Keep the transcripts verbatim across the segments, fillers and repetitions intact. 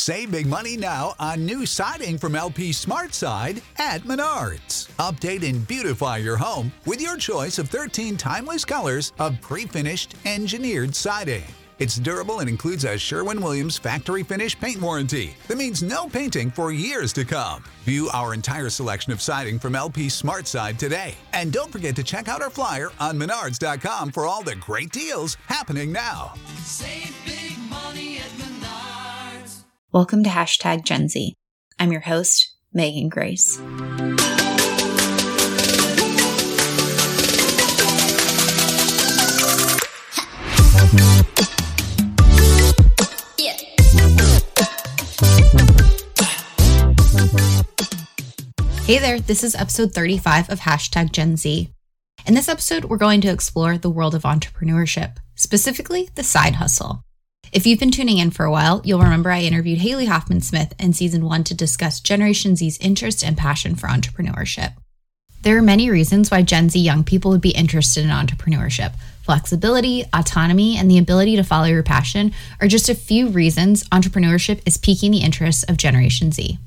Save big money now on new siding from L P SmartSide at Menards. Update and beautify your home with your choice of thirteen timeless colors of pre-finished engineered siding. It's durable and includes a Sherwin-Williams factory finish paint warranty that means no painting for years to come. View our entire selection of siding from L P SmartSide today. And don't forget to check out our flyer on menards dot com for all the great deals happening now. Save big money at Menards. Welcome to Hashtag Gen Z. I'm your host, Megan Grace. Hey there, this is episode thirty-five of Hashtag Gen Z. In this episode, we're going to explore the world of entrepreneurship, specifically the side hustle. If you've been tuning in for a while, you'll remember I interviewed Haley Hoffman-Smith in season one to discuss Generation Z's interest and passion for entrepreneurship. There are many reasons why Gen Z young people would be interested in entrepreneurship. Flexibility, autonomy, and the ability to follow your passion are just a few reasons entrepreneurship is piquing the interests of Generation Z.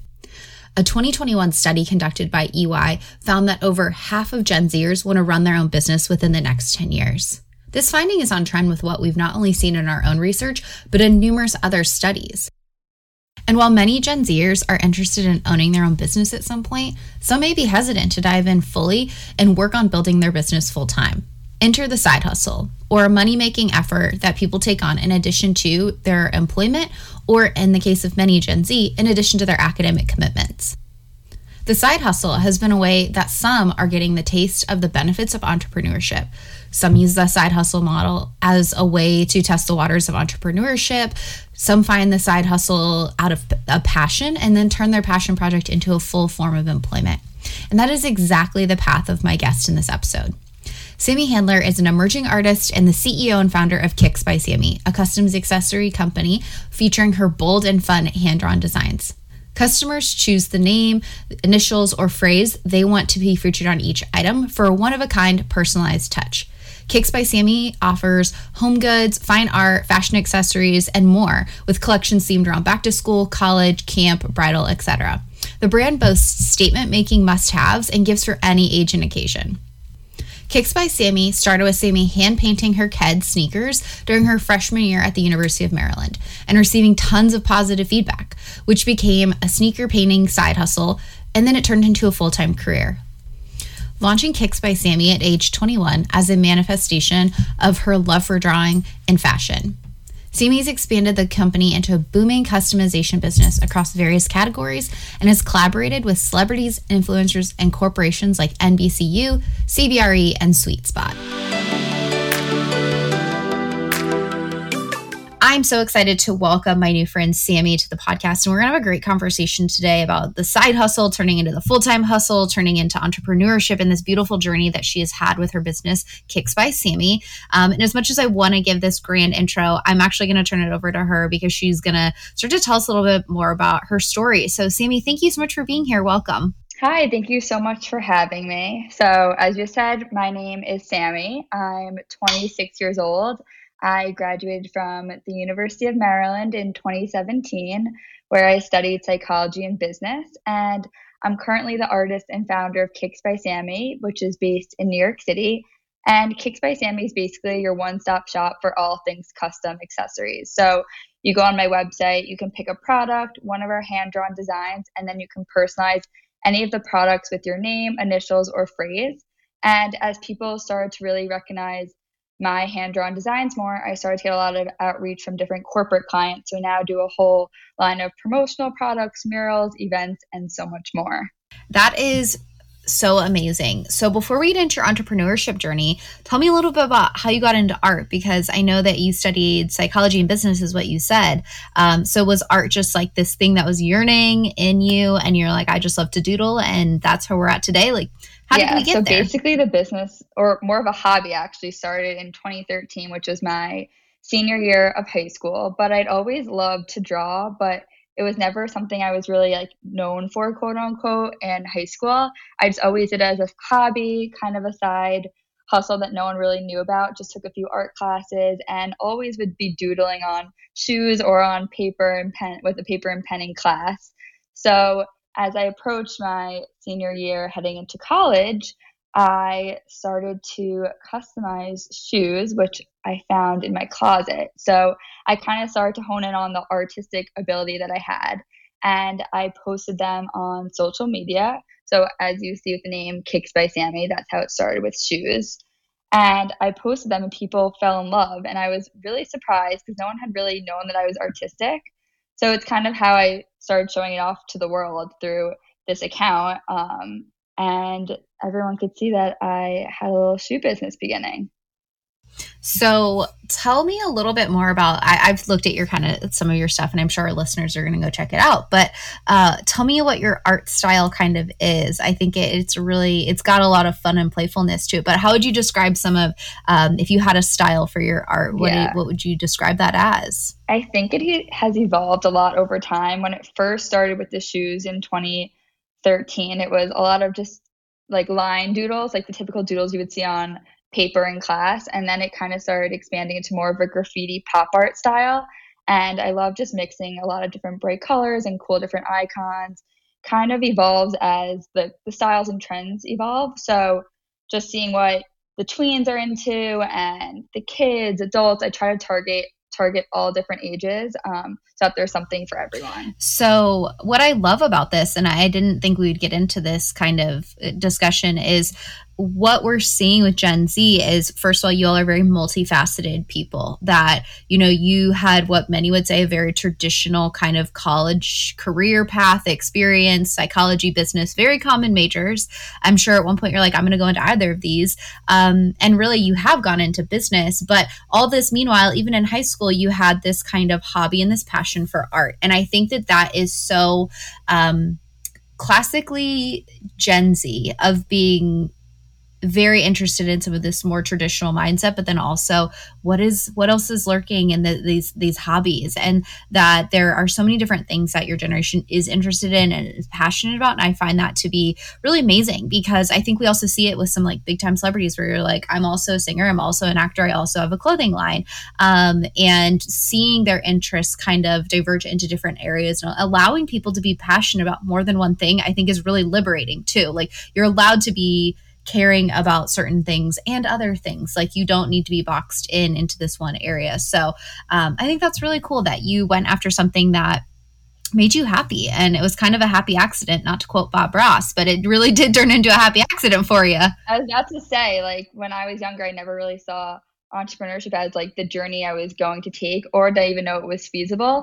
A twenty twenty-one study conducted by E Y found that over half of Gen Zers want to run their own business within the next ten years. This finding is on trend with what we've not only seen in our own research, but in numerous other studies. And while many Gen Zers are interested in owning their own business at some point, some may be hesitant to dive in fully and work on building their business full time. Enter the side hustle, or a money-making effort that people take on in addition to their employment, or in the case of many Gen Z, in addition to their academic commitments. The side hustle has been a way that some are getting the taste of the benefits of entrepreneurship. Some use the side hustle model as a way to test the waters of entrepreneurship. Some find the side hustle out of a passion and then turn their passion project into a full form of employment. And that is exactly the path of my guest in this episode. Sammy Handler is an emerging artist and the C E O and founder of Kicks by Sammy, a customs accessory company featuring her bold and fun hand-drawn designs. Customers choose the name, initials, or phrase they want to be featured on each item for a one-of-a-kind personalized touch. Kicks by Sammy offers home goods, fine art, fashion accessories, and more, with collections themed around back to school, college, camp, bridal, et cetera. The brand boasts statement-making must-haves and gifts for any age and occasion. Kicks by Sammy started with Sammy hand-painting her Keds sneakers during her freshman year at the University of Maryland and receiving tons of positive feedback, which became a sneaker painting side hustle, and then it turned into a full-time career. Launching Kicks by Sammy at age twenty-one as a manifestation of her love for drawing and fashion. Sammy's expanded the company into a booming customization business across various categories and has collaborated with celebrities, influencers, and corporations like N B C U, C B R E, and Sweet Spot. I'm so excited to welcome my new friend Sammy to the podcast, and we're going to have a great conversation today about the side hustle turning into the full-time hustle, turning into entrepreneurship, and this beautiful journey that she has had with her business, Kicks by Sammy. Um, and as much as I want to give this grand intro, I'm actually going to turn it over to her because she's going to start to tell us a little bit more about her story. So Sammy, thank you so much for being here. Welcome. Hi, thank you so much for having me. So as you said, my name is Sammy. I'm twenty-six years old. I graduated from the University of Maryland in twenty seventeen, where I studied psychology and business, and I'm currently the artist and founder of Kicks by Sammy, which is based in New York City. And Kicks by Sammy is basically your one-stop shop for all things custom accessories. So you go on my website, you can pick a product, one of our hand-drawn designs, and then you can personalize any of the products with your name, initials, or phrase. And as people started to really recognize my hand-drawn designs more, I started to get a lot of outreach from different corporate clients. So now I do a whole line of promotional products, murals, events, and so much more. That is so amazing. So before we get into your entrepreneurship journey, tell me a little bit about how you got into art, because I know that you studied psychology and business is what you said. Um, so was art just like this thing that was yearning in you and you're like, I just love to doodle and that's where we're at today? Like, how yeah, did we get so there? Basically the business, or more of a hobby, actually started in twenty thirteen, which was my senior year of high school. But I'd always loved to draw, but it was never something I was really like known for, quote unquote, in high school. I just always did it as a hobby, kind of a side hustle that no one really knew about. Just took a few art classes and always would be doodling on shoes or on paper and pen with a paper and pen in class. So as I approached my senior year heading into college, I started to customize shoes, which I found in my closet. So I kind of started to hone in on the artistic ability that I had, and I posted them on social media. So as you see with the name Kicks by Sammy, that's how it started, with shoes. And I posted them and people fell in love. And I was really surprised because no one had really known that I was artistic. So it's kind of how I started showing it off to the world through this account. Um, and everyone could see that I had a little shoe business beginning. So tell me a little bit more about, I, I've looked at your kind of some of your stuff, and I'm sure our listeners are going to go check it out, but uh, tell me what your art style kind of is. I think it, it's really, it's got a lot of fun and playfulness to it, but how would you describe some of, um, if you had a style for your art, what, Yeah. do, what would you describe that as? I think it has evolved a lot over time. When it first started with the shoes in twenty thirteen, it was a lot of just like line doodles, like the typical doodles you would see on paper in class. And then it kind of started expanding into more of a graffiti pop art style. And I love just mixing a lot of different bright colors and cool different icons. Kind of evolves as the, the styles and trends evolve. So just seeing what the tweens are into and the kids, adults, I try to target target all different ages, um, so that there's something for everyone. So what I love about this, and I didn't think we would get into this kind of discussion, is what we're seeing with Gen Z is, first of all, you all are very multifaceted people that, you know, you had what many would say a very traditional kind of college career path experience, psychology, business, very common majors. I'm sure at one point you're like, I'm going to go into either of these. Um, and really you have gone into business, but all this meanwhile, even in high school, you had this kind of hobby and this passion for art. And I think that that is so um, classically Gen Z, of being very interested in some of this more traditional mindset, but then also what is what else is lurking in the, these these hobbies, and that there are so many different things that your generation is interested in and is passionate about. And I find that to be really amazing, because I think we also see it with some like big time celebrities where you're like, I'm also a singer, I'm also an actor, I also have a clothing line, um, and seeing their interests kind of diverge into different areas and allowing people to be passionate about more than one thing, I think is really liberating too. Like, you're allowed to be caring about certain things and other things. Like, you don't need to be boxed in into this one area. So um, I think that's really cool that you went after something that made you happy. And it was kind of a happy accident, not to quote Bob Ross, but it really did turn into a happy accident for you. I was about to say, like, when I was younger, I never really saw entrepreneurship as like the journey I was going to take, or did I even know it was feasible.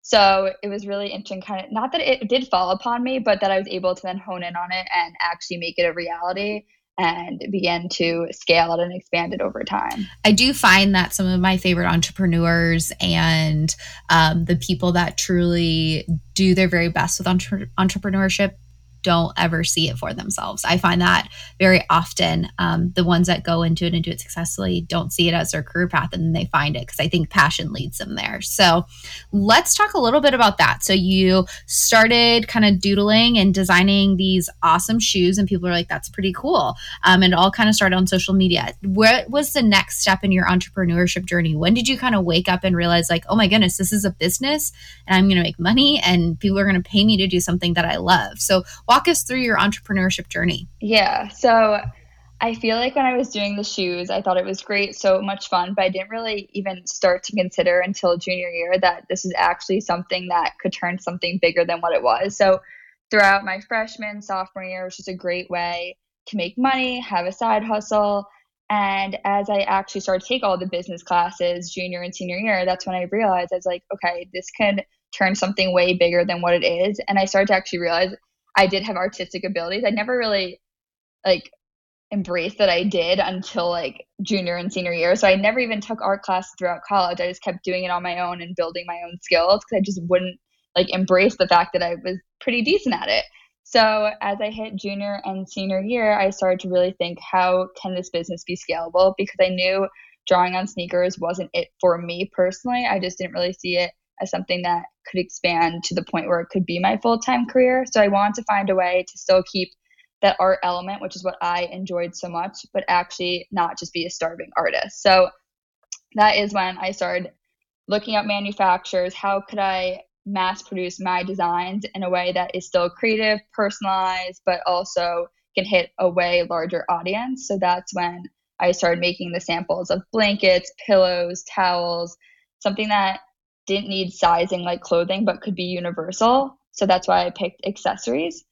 So it was really interesting, kind of, not that it did fall upon me, but that I was able to then hone in on it and actually make it a reality and began to scale it and expand it over time. I do find that some of my favorite entrepreneurs and um, the people that truly do their very best with entre- entrepreneurship don't ever see it for themselves. I find that very often um, the ones that go into it and do it successfully don't see it as their career path, and then they find it because I think passion leads them there. So let's talk a little bit about that. So you started kind of doodling and designing these awesome shoes, and people are like, that's pretty cool. Um, and it all kind of started on social media. What was the next step in your entrepreneurship journey? When did you kind of wake up and realize, like, oh my goodness, this is a business and I'm going to make money and people are going to pay me to do something that I love? So walk us through your entrepreneurship journey. Yeah. So I feel like when I was doing the shoes, I thought it was great, so much fun, but I didn't really even start to consider until junior year that this is actually something that could turn something bigger than what it was. So throughout my freshman, sophomore year, it was just a great way to make money, have a side hustle. And as I actually started to take all the business classes junior and senior year, that's when I realized I was like, okay, this could turn something way bigger than what it is. And I started to actually realize I did have artistic abilities. I never really like embraced that I did until like junior and senior year. So I never even took art classes throughout college. I just kept doing it on my own and building my own skills because I just wouldn't like embrace the fact that I was pretty decent at it. So as I hit junior and senior year, I started to really think, how can this business be scalable? Because I knew drawing on sneakers wasn't it for me personally. I just didn't really see it as something that could expand to the point where it could be my full-time career. So I wanted to find a way to still keep that art element, which is what I enjoyed so much, but actually not just be a starving artist. So that is when I started looking at manufacturers. How could I mass produce my designs in a way that is still creative, personalized, but also can hit a way larger audience? So that's when I started making the samples of blankets, pillows, towels, something that didn't need sizing like clothing, but could be universal. So that's why I picked accessories.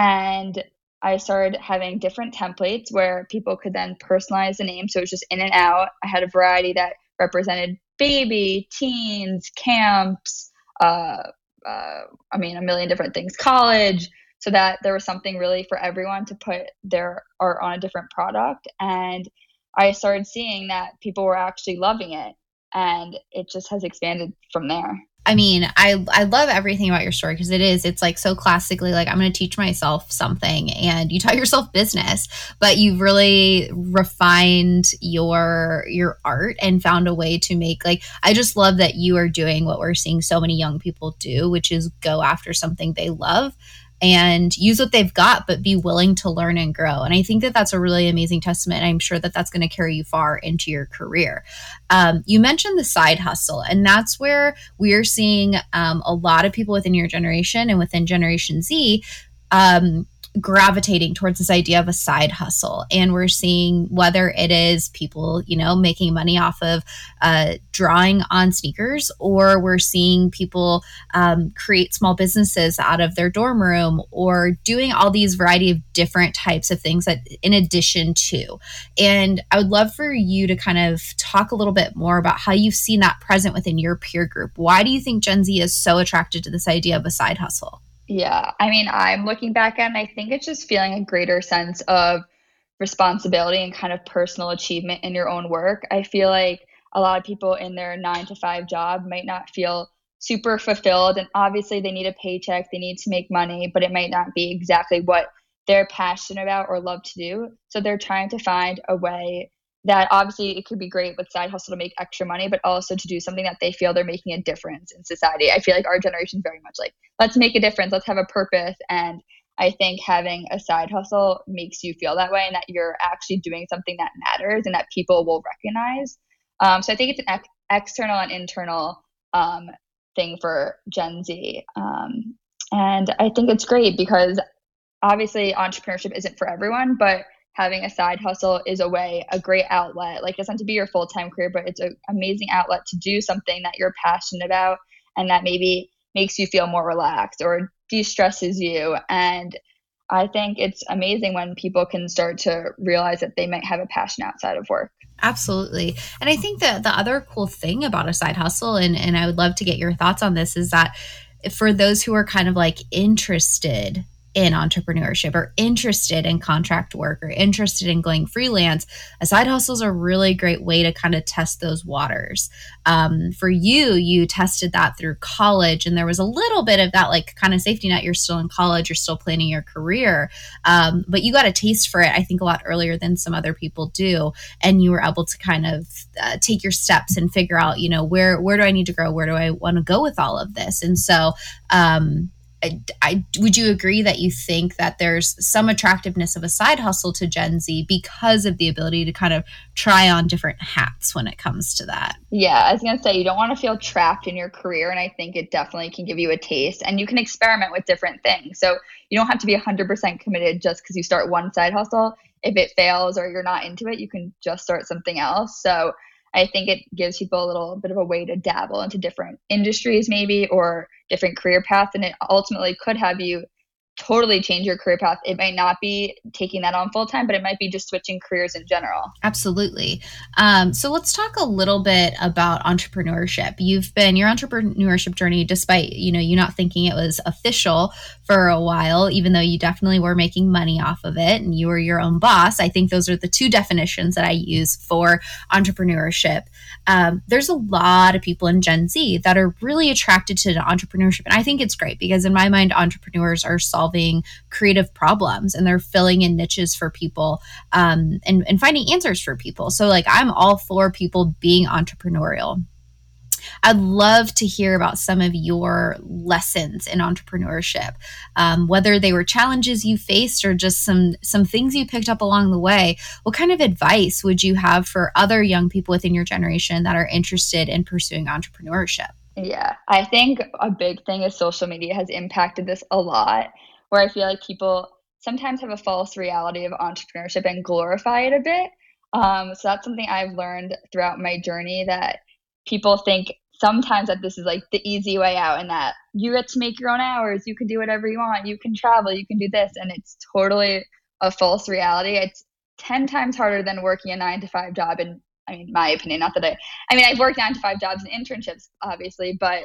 And I started having different templates where people could then personalize the name. So it was just in and out. I had a variety that represented baby, teens, camps, uh, uh, I mean, a million different things, college, so that there was something really for everyone to put their art on a different product. And I started seeing that people were actually loving it, and it just has expanded from there. I mean, I I love everything about your story because it is, it's like so classically like I'm going to teach myself something, and you taught yourself business, but you've really refined your your art and found a way to make, like, I just love that you are doing what we're seeing so many young people do, which is go after something they love and use what they've got, but be willing to learn and grow. And I think that that's a really amazing testament. I'm sure that that's going to carry you far into your career. Um, you mentioned the side hustle, and that's where we're seeing um, a lot of people within your generation and within Generation Z um, gravitating towards this idea of a side hustle. And we're seeing whether it is people, you know, making money off of uh, drawing on sneakers, or we're seeing people um, create small businesses out of their dorm room, or doing all these variety of different types of things that in addition to. And I would love for you to kind of talk a little bit more about how you've seen that present within your peer group. Why do you think Gen Z is so attracted to this idea of a side hustle? Yeah, I mean, I'm looking back at it, and I think it's just feeling a greater sense of responsibility and kind of personal achievement in your own work. I feel like a lot of people in their nine to five job might not feel super fulfilled, and obviously they need a paycheck, they need to make money, but it might not be exactly what they're passionate about or love to do. So they're trying to find a way that, obviously it could be great with side hustle to make extra money, but also to do something that they feel they're making a difference in society. I feel like our generation is very much like, let's make a difference, let's have a purpose. And I think having a side hustle makes you feel that way, and that you're actually doing something that matters and that people will recognize. Um, so I think it's an ex- external and internal um, thing for Gen Z. Um, and I think it's great because obviously entrepreneurship isn't for everyone, but having a side hustle is a way, a great outlet. Like, it's not to be your full-time career, but it's an amazing outlet to do something that you're passionate about and that maybe makes you feel more relaxed or de-stresses you. And I think it's amazing when people can start to realize that they might have a passion outside of work. Absolutely. And I think that the other cool thing about a side hustle, and, and I would love to get your thoughts on this, is that for those who are kind of like interested in entrepreneurship or interested in contract work or interested in going freelance, a side hustle is a really great way to kind of test those waters. Um, for you, you tested that through college, and there was a little bit of that like kind of safety net. You're still in college, you're still planning your career, um, but you got a taste for it, I think, a lot earlier than some other people do. And you were able to kind of uh, take your steps and figure out, you know, where, where do I need to grow? Where do I want to go with all of this? And so, um, I, I, would you agree that you think that there's some attractiveness of a side hustle to Gen Z because of the ability to kind of try on different hats when it comes to that? Yeah, I was going to say, you don't want to feel trapped in your career. And I think it definitely can give you a taste, and you can experiment with different things. So you don't have to be one hundred percent committed just because you start one side hustle. If it fails or you're not into it, you can just start something else. So I think it gives people a little bit of a way to dabble into different industries maybe, or different career paths. And it ultimately could have you totally change your career path. It might not be taking that on full time, but it might be just switching careers in general. Absolutely. Um, so let's talk a little bit about entrepreneurship. You've been your entrepreneurship journey, despite, you know, you not thinking it was official for a while, even though you definitely were making money off of it and you were your own boss. I think those are the two definitions that I use for entrepreneurship. Um, there's a lot of people in Gen Z that are really attracted to entrepreneurship. And I think it's great because in my mind, entrepreneurs are solving creative problems and they're filling in niches for people um, and, and finding answers for people. So like, I'm all for people being entrepreneurial. I'd love to hear about some of your lessons in entrepreneurship, um, whether they were challenges you faced or just some some things you picked up along the way. What kind of advice would you have for other young people within your generation that are interested in pursuing entrepreneurship? Yeah, I think a big thing is social media has impacted this a lot, where I feel like people sometimes have a false reality of entrepreneurship and glorify it a bit. Um, so that's something I've learned throughout my journey, that people think sometimes that this is like the easy way out and that you get to make your own hours, you can do whatever you want, you can travel, you can do this. And it's totally a false reality. It's ten times harder than working a nine to five job. And I mean, my opinion, not that I, I mean, I've worked nine to five jobs and internships, obviously, but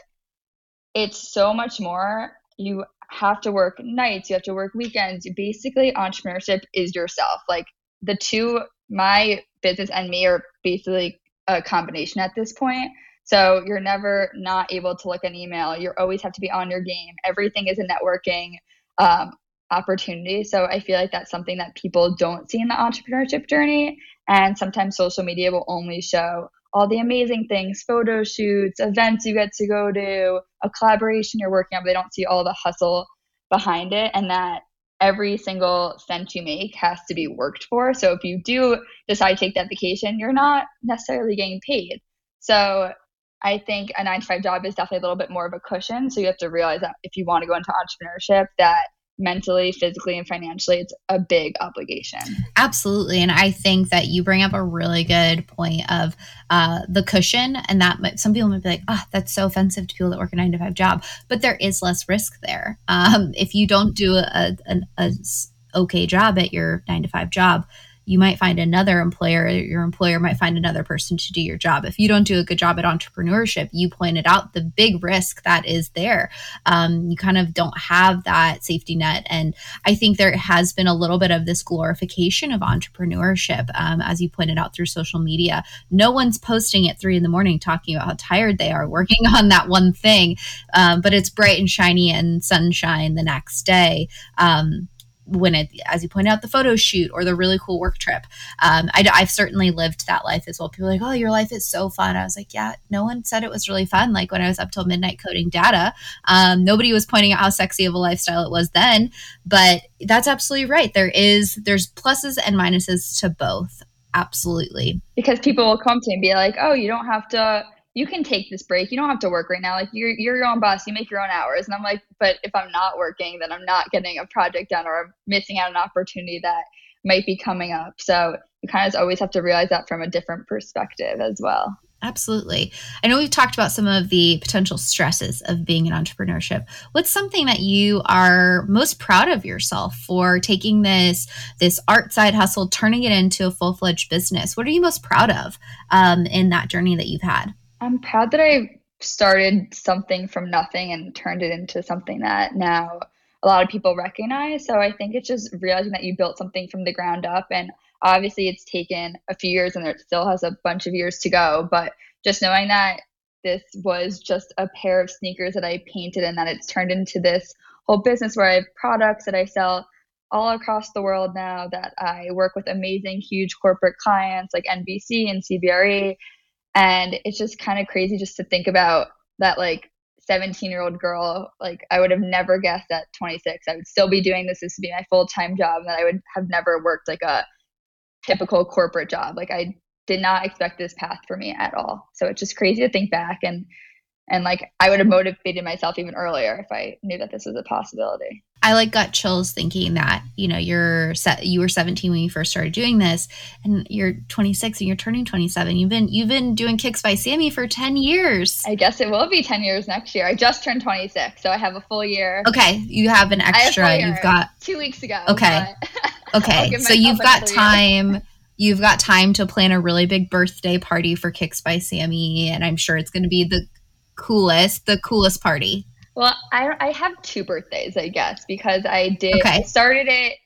it's so much more. You have to work nights, you have to work weekends. Basically, entrepreneurship is yourself. Like the two, my business and me are basically a combination at this point. So you're never not able to look at an email. You always have to be on your game. Everything is a networking um, opportunity. So I feel like that's something that people don't see in the entrepreneurship journey. And sometimes social media will only show all the amazing things, photo shoots, events you get to go to, a collaboration you're working on, but they don't see all the hustle behind it, and that every single cent you make has to be worked for. So if you do decide to take that vacation, you're not necessarily getting paid. So I think a nine to five job is definitely a little bit more of a cushion. So you have to realize that if you want to go into entrepreneurship, that mentally, physically, and financially, it's a big obligation. Absolutely. And I think that you bring up a really good point of uh, the cushion, and that might, some people might be like, oh, that's so offensive to people that work a nine to five job, but there is less risk there. Um, if you don't do a, a, a okay job at your nine to five job, you might find another employer, your employer might find another person to do your job. If you don't do a good job at entrepreneurship, you pointed out the big risk that is there. Um, you kind of don't have that safety net. And I think there has been a little bit of this glorification of entrepreneurship, um, as you pointed out through social media. No one's posting at three in the morning talking about how tired they are working on that one thing, um, but it's bright and shiny and sunshine the next day. Um, when it, as you pointed out, the photo shoot or the really cool work trip. Um, I, I've certainly lived that life as well. People are like, oh, your life is so fun. I was like, yeah, no one said it was really fun. Like when I was up till midnight coding data, um, nobody was pointing out how sexy of a lifestyle it was then, but that's absolutely right. There is, there's pluses and minuses to both. Absolutely. Because people will come to me and be like, oh, you don't have to, you can take this break. You don't have to work right now. Like you're, you're your own boss. You make your own hours. And I'm like, but if I'm not working, then I'm not getting a project done, or I'm missing out on an opportunity that might be coming up. So you kind of always have to realize that from a different perspective as well. Absolutely. I know we've talked about some of the potential stresses of being in entrepreneurship. What's something that you are most proud of yourself for taking this, this art side hustle, turning it into a full-fledged business? What are you most proud of um, in that journey that you've had? I'm proud that I started something from nothing and turned it into something that now a lot of people recognize. So I think it's just realizing that you built something from the ground up. And obviously it's taken a few years and it still has a bunch of years to go. But just knowing that this was just a pair of sneakers that I painted and that it's turned into this whole business where I have products that I sell all across the world now, that I work with amazing, huge corporate clients like N B C and C B R E. And it's just kind of crazy just to think about that, like seventeen year old girl, like I would have never guessed at twenty-six, I would still be doing this. This would be my full-time job, and that I would have never worked like a typical corporate job. Like I did not expect this path for me at all. So it's just crazy to think back, and and like I would have motivated myself even earlier if I knew that this was a possibility. I like got chills thinking that, you know, you're set, you were seventeen when you first started doing this, and you're twenty-six and you're turning twenty-seven. You've been you've been doing Kicks by Sammy for ten years. I guess it will be ten years next year. I just turned twenty-six, so I have a full year. Okay, you have an extra. Have you've got two weeks ago. Okay, okay, so you've got time. You've got time to plan a really big birthday party for Kicks by Sammy, and I'm sure it's going to be the coolest, the coolest party. Well, I I have two birthdays, I guess, because I did okay. I started it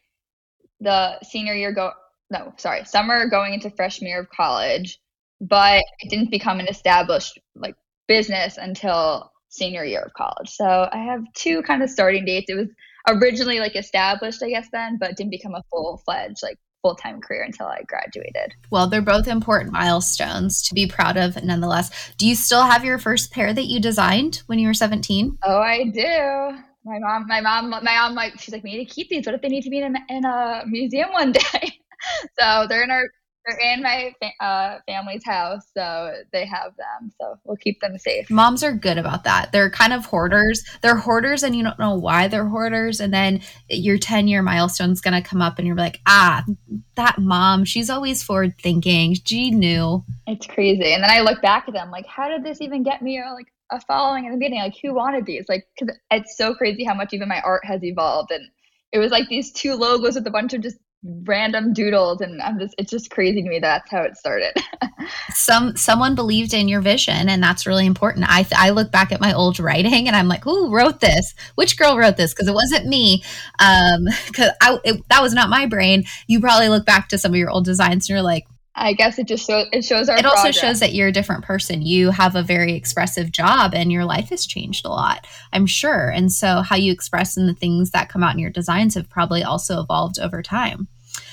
the senior year go no, sorry, summer going into freshman year of college, but it didn't become an established like business until senior year of college. So I have two kind of starting dates. It was originally like established, I guess then, but didn't become a full-fledged like full-time career until I graduated. Well, they're both important milestones to be proud of nonetheless. Do you still have your first pair that you designed when you were seventeen? Oh, I do. My mom, my mom, my mom, like, she's like, we need to keep these. What if they need to be in a, in a museum one day? So they're in our, they're in my uh, family's house. So they have them. So we'll keep them safe. Moms are good about that. They're kind of hoarders. They're hoarders and you don't know why they're hoarders. And then your ten year milestone is going to come up and you're like, ah, that mom, she's always forward thinking. She knew. It's crazy. And then I look back at them like, how did this even get me or like a following in the beginning? Like, who wanted these? Like, because it's so crazy how much even my art has evolved. And it was like these two logos with a bunch of just random doodles, and I'm just, it's just crazy to me that's how it started. Some someone believed in your vision, and that's really important. I I look back at my old writing, and I'm like, who wrote this? Which girl wrote this? Because it wasn't me. Um, because I it, that was not my brain. You probably look back to some of your old designs, and you're like, I guess it just shows, it shows our It also progress. shows that you're a different person. You have a very expressive job and your life has changed a lot, I'm sure. And so how you express and the things that come out in your designs have probably also evolved over time.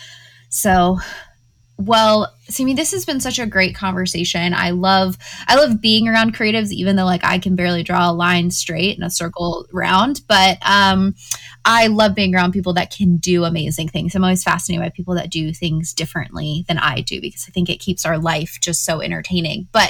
So, well, Sammy, this has been such a great conversation. I love, I love being around creatives, even though like I can barely draw a line straight and a circle round, but um, I love being around people that can do amazing things. I'm always fascinated by people that do things differently than I do, because I think it keeps our life just so entertaining. But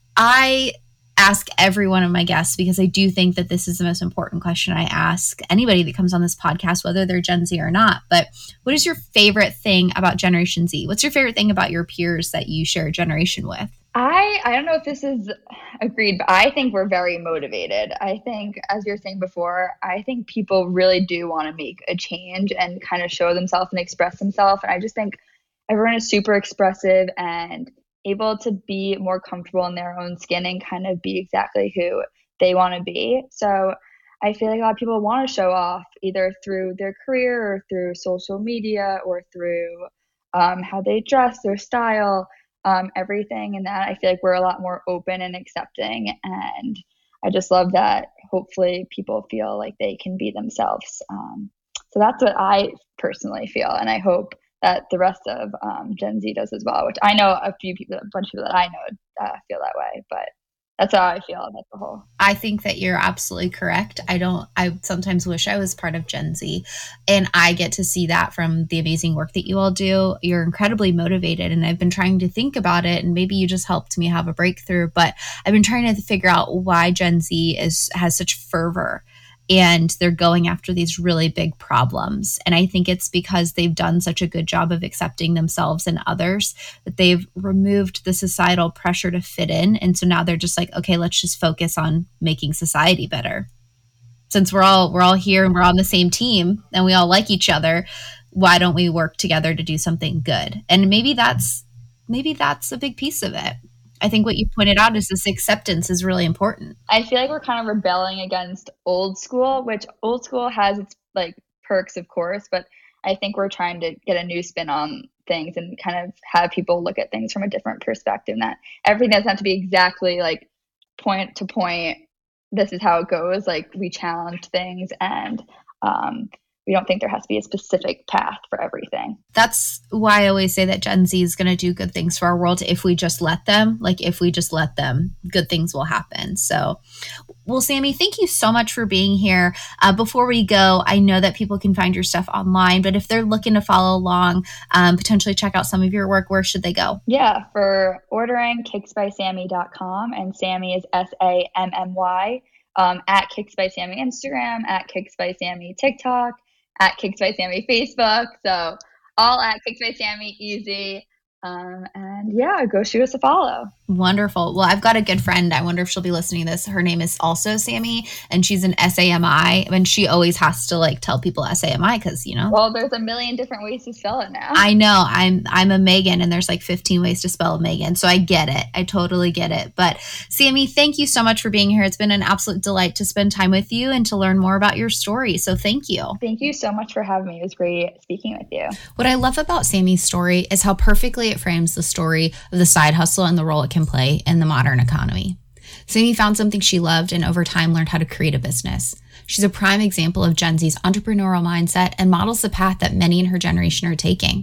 I ask every one of my guests, because I do think that this is the most important question I ask anybody that comes on this podcast, whether they're Gen Z or not. But what is your favorite thing about Generation Z? What's your favorite thing about your peers that you share a generation with? I, I don't know if this is agreed, but I think we're very motivated. I think, as you were saying before, I think people really do want to make a change and kind of show themselves and express themselves. And I just think everyone is super expressive and able to be more comfortable in their own skin and kind of be exactly who they want to be. So I feel like a lot of people want to show off either through their career or through social media or through um, how they dress, their style, um, everything. And that I feel like we're a lot more open and accepting. And I just love that hopefully people feel like they can be themselves. Um, so that's what I personally feel. And I hope that the rest of um, Gen Z does as well, which I know a few people, a bunch of people that I know uh, feel that way, but that's how I feel about the whole. I think that you're absolutely correct. I don't, I sometimes wish I was part of Gen Z, and I get to see that from the amazing work that you all do. You're incredibly motivated, and I've been trying to think about it, and maybe you just helped me have a breakthrough, but I've been trying to figure out why Gen Z is, has such fervor. And they're going after these really big problems. And I think it's because they've done such a good job of accepting themselves and others that they've removed the societal pressure to fit in. And so now they're just like, okay, let's just focus on making society better. Since we're all we're all here and we're on the same team and we all like each other, why don't we work together to do something good? And maybe that's maybe that's a big piece of it. I think what you pointed out is this acceptance is really important. I feel like we're kind of rebelling against old school, which old school has its like perks, of course, but I think we're trying to get a new spin on things and kind of have people look at things from a different perspective, and that everything doesn't have to be exactly like point to point. This is how it goes. Like, we challenge things, and um, we don't think there has to be a specific path for everything. That's why I always say that Gen Z is going to do good things for our world if we just let them. Like, if we just let them, good things will happen. So, well, Sammy, thank you so much for being here. Uh, before we go, I know that people can find your stuff online, but if they're looking to follow along, um, potentially check out some of your work, where should they go? Yeah, for ordering, kicks by sammy dot com, and Sammy is S A M M Y, um, at Kicks by Sammy Instagram, at Kicks by Sammy TikTok, at Kicks by Sammy Facebook. So all at Kicks by Sammy, easy. Um, and yeah, go shoot us a follow. Wonderful. Well, I've got a good friend. I wonder if she'll be listening to this. Her name is also Sammy, and she's an S A M I, and she always has to like tell people S A M I because, you know. Well, there's a million different ways to spell it now. I know. I'm I'm a Megan, and there's like fifteen ways to spell Megan. So I get it. I totally get it. But Sammy, thank you so much for being here. It's been an absolute delight to spend time with you and to learn more about your story. So thank you. Thank you so much for having me. It was great speaking with you. What I love about Sammy's story is how perfectly it frames the story of the side hustle and the role it can play in the modern economy. Sammy found something she loved and over time learned how to create a business. She's a prime example of Gen Z's entrepreneurial mindset and models the path that many in her generation are taking.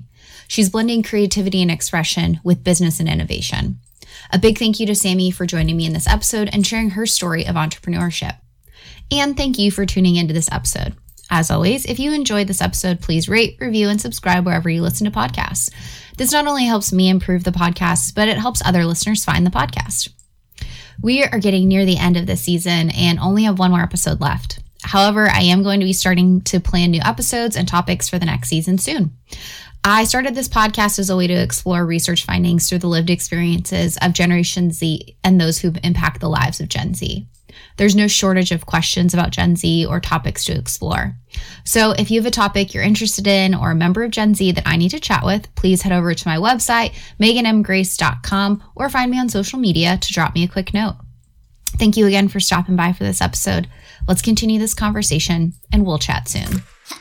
She's blending creativity and expression with business and innovation. A big thank you to Sammy for joining me in this episode and sharing her story of entrepreneurship. And thank you for tuning into this episode. As always, if you enjoyed this episode, please rate, review, and subscribe wherever you listen to podcasts. This not only helps me improve the podcast, but it helps other listeners find the podcast. We are getting near the end of this season and only have one more episode left. However, I am going to be starting to plan new episodes and topics for the next season soon. I started this podcast as a way to explore research findings through the lived experiences of Generation Z and those who impact the lives of Gen Z. There's no shortage of questions about Gen Z or topics to explore. So if you have a topic you're interested in or a member of Gen Z that I need to chat with, please head over to my website, megan m grace dot com, or find me on social media to drop me a quick note. Thank you again for stopping by for this episode. Let's continue this conversation and we'll chat soon.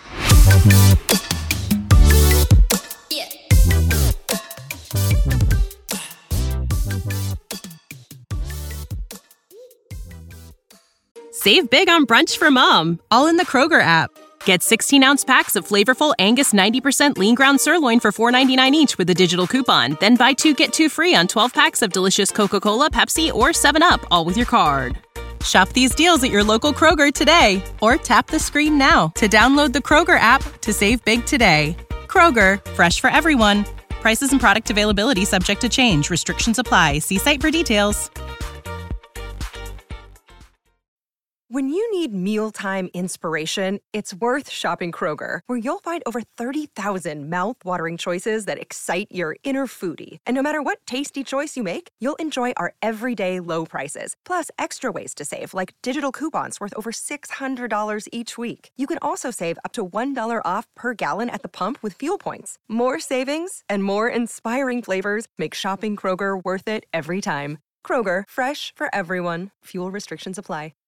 Save big on brunch for mom, all in the Kroger app. Get sixteen-ounce packs of flavorful Angus ninety percent lean ground sirloin for four ninety-nine each with a digital coupon. Then buy two, get two free on twelve packs of delicious Coca-Cola, Pepsi, or seven up, all with your card. Shop these deals at your local Kroger today, or tap the screen now to download the Kroger app to save big today. Kroger, fresh for everyone. Prices and product availability subject to change. Restrictions apply. See site for details. When you need mealtime inspiration, it's worth shopping Kroger, where you'll find over thirty thousand mouth-watering choices that excite your inner foodie. And no matter what tasty choice you make, you'll enjoy our everyday low prices, plus extra ways to save, like digital coupons worth over six hundred dollars each week. You can also save up to one dollar off per gallon at the pump with fuel points. More savings and more inspiring flavors make shopping Kroger worth it every time. Kroger, fresh for everyone. Fuel restrictions apply.